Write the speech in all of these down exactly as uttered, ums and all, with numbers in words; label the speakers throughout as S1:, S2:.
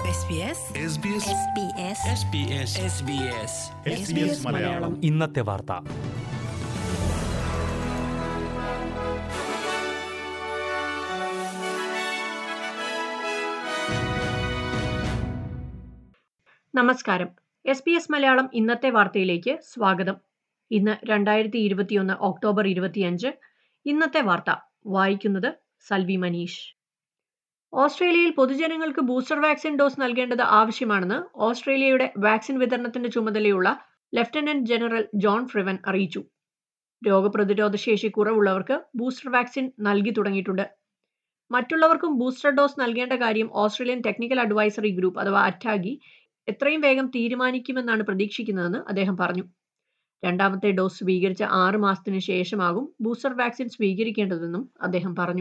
S1: മലയാളം ഇന്നത്തെ വാർത്ത.
S2: നമസ്കാരം. എസ് ബി എസ് മലയാളം ഇന്നത്തെ വാർത്തയിലേക്ക് സ്വാഗതം. ഇന്ന് രണ്ടായിരത്തി ഇരുപത്തിയൊന്ന് ഒക്ടോബർ ഇരുപത്തിയഞ്ച്. ഇന്നത്തെ വാർത്ത വായിക്കുന്നത് സൽവി മനീഷ്. ഓസ്ട്രേലിയയിൽ പൊതുജനങ്ങൾക്ക് ബൂസ്റ്റർ വാക്സിൻ ഡോസ് നൽകേണ്ടത് ആവശ്യമാണെന്ന് ഓസ്ട്രേലിയയുടെ വാക്സിൻ വിതരണത്തിന്റെ ചുമതലയുള്ള ലഫ്റ്റനന്റ് ജനറൽ ജോൺ ഫ്രിവൻ അറിയിച്ചു. രോഗപ്രതിരോധ ശേഷി കുറവുള്ളവർക്ക് ബൂസ്റ്റർ വാക്സിൻ നൽകി തുടങ്ങിയിട്ടുണ്ട്. മറ്റുള്ളവർക്കും ബൂസ്റ്റർ ഡോസ് നൽകേണ്ട കാര്യം ഓസ്ട്രേലിയൻ ടെക്നിക്കൽ അഡ്വൈസറി ഗ്രൂപ്പ് അഥവാ അറ്റാഗി എത്രയും വേഗം തീരുമാനിക്കുമെന്നാണ് പ്രതീക്ഷിക്കുന്നതെന്ന് അദ്ദേഹം പറഞ്ഞു. രണ്ടാമത്തെ ഡോസ് സ്വീകരിച്ച ആറ് മാസത്തിന് ശേഷമാകും ബൂസ്റ്റർ വാക്സിൻ സ്വീകരിക്കേണ്ടതെന്നും അദ്ദേഹം പറഞ്ഞു.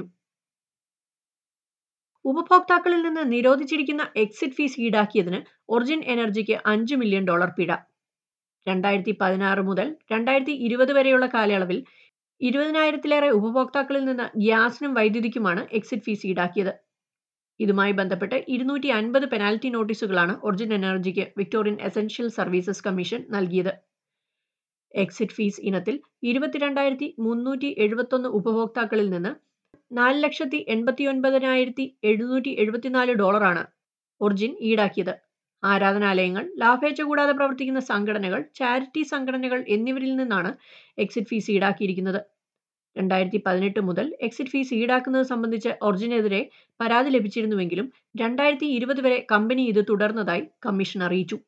S2: ഉപഭോക്താക്കളിൽ നിന്ന് നിരോധിച്ചിരിക്കുന്ന എക്സിറ്റ് ഫീസ് ഈടാക്കിയതിന് ഒറിജിൻ എനർജിക്ക് അഞ്ച് മില്യൺ ഡോളർ പിഴ. രണ്ടായിരത്തി പതിനാറ് മുതൽ രണ്ടായിരത്തി ഇരുപത് വരെയുള്ള കാലയളവിൽ ഇരുപതിനായിരത്തിലേറെ ഉപഭോക്താക്കളിൽ നിന്ന് ഗ്യാസിനും വൈദ്യുതിക്കുമാണ് എക്സിറ്റ് ഫീസ് ഈടാക്കിയത്. ഇതുമായി ബന്ധപ്പെട്ട് ഇരുന്നൂറ്റി അൻപത് പെനാൽറ്റി നോട്ടീസുകളാണ് ഒറിജിൻ എനർജിക്ക് വിക്ടോറിയൻ എസൻഷ്യൽ സർവീസസ് കമ്മീഷൻ നൽകിയത്. എക്സിറ്റ് ഫീസ് ഇനത്തിൽ ഇരുപത്തിരണ്ടായിരത്തി മുന്നൂറ്റി എഴുപത്തൊന്ന് ഉപഭോക്താക്കളിൽ നിന്ന് നാല് ലക്ഷത്തി എൺപത്തി ഒൻപതിനായിരത്തി എഴുന്നൂറ്റി എഴുപത്തിനാല് ഡോളറാണ് ഒറിജിൻ ഈടാക്കിയത്. ആരാധനാലയങ്ങൾ, ലാഭേച്ഛ കൂടാതെ പ്രവർത്തിക്കുന്ന സംഘടനകൾ, ചാരിറ്റി സംഘടനകൾ എന്നിവരിൽ നിന്നാണ് എക്സിറ്റ് ഫീസ് ഈടാക്കിയിരിക്കുന്നത്. രണ്ടായിരത്തി പതിനെട്ട് മുതൽ എക്സിറ്റ് ഫീസ് ഈടാക്കുന്നത് സംബന്ധിച്ച് ഒറിജിനെതിരെ പരാതി ലഭിച്ചിരുന്നുവെങ്കിലും രണ്ടായിരത്തി ഇരുപത് വരെ കമ്പനി ഇത് തുടർന്നതായി കമ്മീഷൻ അറിയിച്ചു.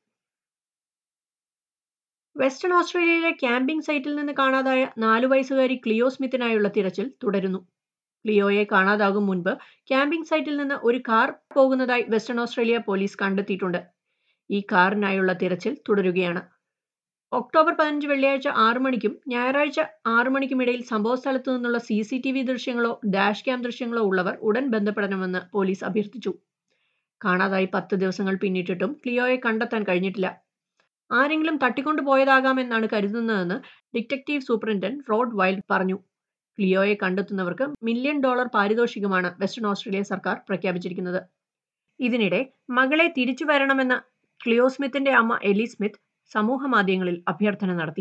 S2: വെസ്റ്റേൺ ഓസ്ട്രേലിയയിലെ ക്യാമ്പിംഗ് സൈറ്റിൽ നിന്ന് കാണാതായ നാലു വയസ്സുകാരി ക്ലിയോ സ്മിത്തിനായുള്ള തിരച്ചിൽ തുടരുന്നു. ക്ലിയോയെ കാണാതാകും മുൻപ് ക്യാമ്പിംഗ് സൈറ്റിൽ നിന്ന് ഒരു കാർ പോകുന്നതായി വെസ്റ്റേൺ ഓസ്ട്രേലിയ പോലീസ് കണ്ടെത്തിയിട്ടുണ്ട്. ഈ കാറിനായുള്ള തിരച്ചിൽ തുടരുകയാണ്. ഒക്ടോബർ പതിനഞ്ച് വെള്ളിയാഴ്ച ആറു മണിക്കും ഞായറാഴ്ച ആറു മണിക്കും ഇടയിൽ സംഭവ സ്ഥലത്തു നിന്നുള്ള സി സി ടി വി ദൃശ്യങ്ങളോ ഡാഷ് ക്യാം ദൃശ്യങ്ങളോ ഉള്ളവർ ഉടൻ ബന്ധപ്പെടണമെന്ന് പോലീസ് അഭ്യർത്ഥിച്ചു. കാണാതായി പത്ത് ദിവസങ്ങൾ പിന്നിട്ടിട്ടും ക്ലിയോയെ കണ്ടെത്താൻ കഴിഞ്ഞിട്ടില്ല. ആരെങ്കിലും തട്ടിക്കൊണ്ടു പോയതാകാമെന്നാണ് കരുതുന്നതെന്ന് ഡിറ്റക്റ്റീവ് സൂപ്രണ്ടന്റ് റോഡ് വൈൽഡ് പറഞ്ഞു. ക്ലിയോയെ കണ്ടെത്തുന്നവർക്ക് മില്യൺ ഡോളർ പാരിതോഷികമാണ് വെസ്റ്റേൺ ഓസ്ട്രേലിയ സർക്കാർ പ്രഖ്യാപിച്ചിരിക്കുന്നത്. ഇതിനിടെ മകളെ തിരിച്ചു വരണമെന്ന ക്ലിയോ സ്മിത്തിന്റെ അമ്മ എലി സ്മിത്ത് സമൂഹ മാധ്യമങ്ങളിൽ അഭ്യർത്ഥന നടത്തി.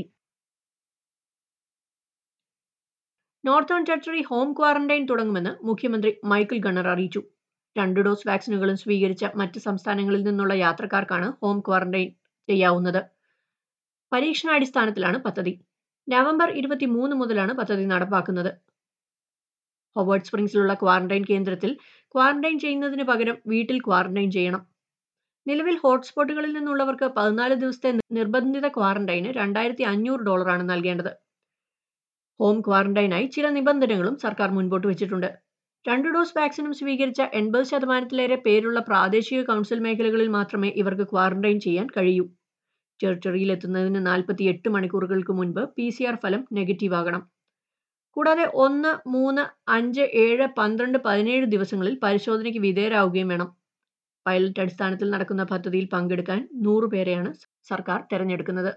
S2: നോർത്തേൺ ടെറിട്ടറി ഹോം ക്വാറന്റൈൻ തുടങ്ങുമെന്ന് മുഖ്യമന്ത്രി മൈക്കിൾ ഗണ്ണർ അറിയിച്ചു. രണ്ട് ഡോസ് വാക്സിനുകളും സ്വീകരിച്ച മറ്റ് സംസ്ഥാനങ്ങളിൽ നിന്നുള്ള യാത്രക്കാർക്കാണ് ഹോം ക്വാറന്റൈൻ ചെയ്യാവുന്നത്. പരീക്ഷണാടിസ്ഥാനത്തിലാണ് പദ്ധതി. നവംബർ ഇരുപത്തി മൂന്ന് മുതലാണ് പദ്ധതി നടപ്പാക്കുന്നത്. ഹൊവേർഡ് സ്പ്രിംഗ്സിലുള്ള ക്വാറന്റൈൻ കേന്ദ്രത്തിൽ ക്വാറന്റൈൻ ചെയ്യുന്നതിന് പകരം വീട്ടിൽ ക്വാറന്റൈൻ ചെയ്യണം. നിലവിൽ ഹോട്ട്സ്പോട്ടുകളിൽ നിന്നുള്ളവർക്ക് പതിനാല് ദിവസത്തെ നിർബന്ധിത ക്വാറന്റൈന് രണ്ടായിരത്തി അഞ്ഞൂറ് ഡോളറാണ് നൽകേണ്ടത്. ഹോം ക്വാറന്റൈനായി ചില നിബന്ധനകളും സർക്കാർ മുൻപോട്ട് വെച്ചിട്ടുണ്ട്. രണ്ട് ഡോസ് വാക്സിനും സ്വീകരിച്ച എൺപത് ശതമാനത്തിലേറെ പേരുള്ള പ്രാദേശിക കൗൺസിൽ മേഖലകളിൽ മാത്രമേ ഇവർക്ക് ക്വാറന്റൈൻ ചെയ്യാൻ കഴിയൂ. ടെറിട്ടറിയിൽ എത്തുന്നതിന് നാൽപ്പത്തി എട്ട് മണിക്കൂറുകൾക്ക് മുൻപ് പി സി ആർ ഫലം നെഗറ്റീവ് ആകണം. കൂടാതെ ഒന്ന്, മൂന്ന്, അഞ്ച്, ഏഴ്, പന്ത്രണ്ട്, പതിനേഴ് ദിവസങ്ങളിൽ പരിശോധനയ്ക്ക് വിധേയരാവുകയും വേണം. പൈലറ്റ് അടിസ്ഥാനത്തിൽ നടക്കുന്ന പദ്ധതിയിൽ പങ്കെടുക്കാൻ നൂറ് പേരെയാണ് സർക്കാർ തെരഞ്ഞെടുക്കുന്നത്.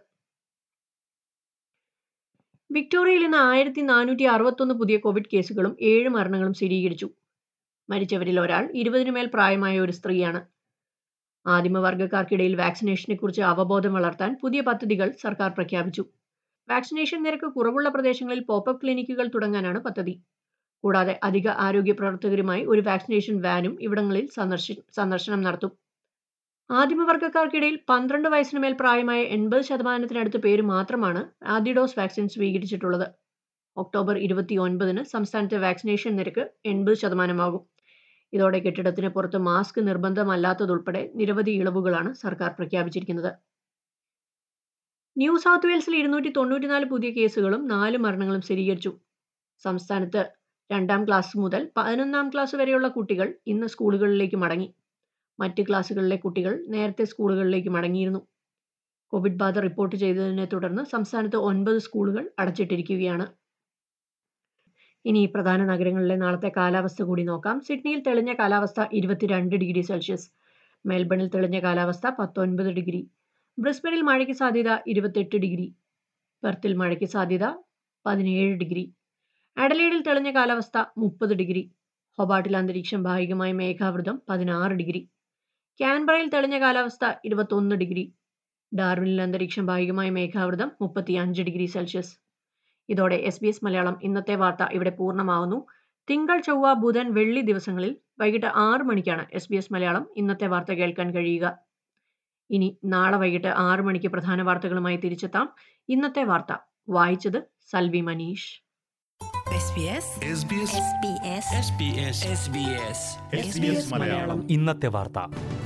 S2: വിക്ടോറിയയിൽ ഇന്ന് ആയിരത്തി നാനൂറ്റി അറുപത്തൊന്ന് പുതിയ കോവിഡ് കേസുകളും ഏഴ് മരണങ്ങളും സ്ഥിരീകരിച്ചു. മരിച്ചവരിൽ ഒരാൾ ഇരുപതിനു മേൽ പ്രായമായ ഒരു സ്ത്രീയാണ്. ആദിമവർഗക്കാർക്കിടയിൽ വാക്സിനേഷനെ കുറിച്ച് അവബോധം വളർത്താൻ പുതിയ പദ്ധതികൾ സർക്കാർ പ്രഖ്യാപിച്ചു. വാക്സിനേഷൻ നിരക്ക് കുറവുള്ള പ്രദേശങ്ങളിൽ പോപ്പപ്പ് ക്ലിനിക്കുകൾ തുടങ്ങാനാണ് പദ്ധതി. കൂടാതെ അധിക ആരോഗ്യ പ്രവർത്തകരുമായി ഒരു വാക്സിനേഷൻ വാനും ഇവിടങ്ങളിൽ സന്ദർശി സന്ദർശനം നടത്തും. ആദിമവർഗക്കാർക്കിടയിൽ പന്ത്രണ്ട് വയസ്സിന് മേൽ പ്രായമായ എൺപത് ശതമാനത്തിനടുത്ത് പേര് മാത്രമാണ് ആദ്യ ഡോസ് വാക്സിൻ സ്വീകരിച്ചിട്ടുള്ളത്. ഒക്ടോബർ ഇരുപത്തി ഒൻപതിന് സംസ്ഥാനത്തെ വാക്സിനേഷൻ നിരക്ക് എൺപത് ശതമാനമാകും. ഇതോടെ കെട്ടിടത്തിന് പുറത്ത് മാസ്ക് നിർബന്ധമല്ലാത്തതുൾപ്പെടെ നിരവധി ഇളവുകളാണ് സർക്കാർ പ്രഖ്യാപിച്ചിരിക്കുന്നത്. ന്യൂ സൗത്ത് വെയിൽസിൽ ഇരുന്നൂറ്റി തൊണ്ണൂറ്റിനാല് പുതിയ കേസുകളും നാല് മരണങ്ങളും സ്ഥിരീകരിച്ചു. സംസ്ഥാനത്ത് രണ്ടാം ക്ലാസ് മുതൽ പതിനൊന്നാം ക്ലാസ് വരെയുള്ള കുട്ടികൾ ഇന്ന് സ്കൂളുകളിലേക്ക് മടങ്ങി. മറ്റ് ക്ലാസുകളിലെ കുട്ടികൾ നേരത്തെ സ്കൂളുകളിലേക്ക് മടങ്ങിയിരുന്നു. കോവിഡ് ബാധ റിപ്പോർട്ട് ചെയ്തതിനെ തുടർന്ന് സംസ്ഥാനത്ത് ഒൻപത് സ്കൂളുകൾ അടച്ചിട്ടിരിക്കുകയാണ്. ഇനി പ്രധാന നഗരങ്ങളിലെ നാളത്തെ കാലാവസ്ഥ കൂടി നോക്കാം. സിഡ്നിയിൽ തെളിഞ്ഞ കാലാവസ്ഥ ഇരുപത്തിരണ്ട് ഡിഗ്രി സെൽഷ്യസ്. മെൽബണിൽ തെളിഞ്ഞ കാലാവസ്ഥ പത്തൊൻപത് ഡിഗ്രി. ബ്രിസ്ബനിൽ മഴയ്ക്ക് സാധ്യത ഇരുപത്തെട്ട് ഡിഗ്രി. പെർത്തിൽ മഴയ്ക്ക് സാധ്യത പതിനേഴ് ഡിഗ്രി. അഡലേഡിൽ തെളിഞ്ഞ കാലാവസ്ഥ മുപ്പത് ഡിഗ്രി. ഹൊബാട്ടിൽ അന്തരീക്ഷം ഭാഗികമായി മേഘാവൃതം പതിനാറ് ഡിഗ്രി. കാൻബറയിൽ തെളിഞ്ഞ കാലാവസ്ഥ ഇരുപത്തൊന്ന് ഡിഗ്രി. ഡാർവിനിൽ അന്തരീക്ഷം ഭാഗികമായി മേഘാവൃതം മുപ്പത്തിയഞ്ച് ഡിഗ്രി സെൽഷ്യസ്. ഇതോടെ എസ് ബി എസ് മലയാളം ഇന്നത്തെ വാർത്ത ഇവിടെ പൂർണ്ണമാവുന്നു. തിങ്കൾ, ചൊവ്വ, ബുധൻ, വെള്ളി ദിവസങ്ങളിൽ വൈകിട്ട് ആറ് മണിക്കാണ് എസ് ബി എസ് മലയാളം ഇന്നത്തെ വാർത്ത കേൾക്കാൻ കഴിയുക. ഇനി നാളെ വൈകിട്ട് ആറ് മണിക്ക് പ്രധാന വാർത്തകളുമായി തിരിച്ചെത്താം. ഇന്നത്തെ വാർത്ത വായിച്ചത് സൽവി മനീഷ്.
S1: ഇന്നത്തെ വാർത്ത.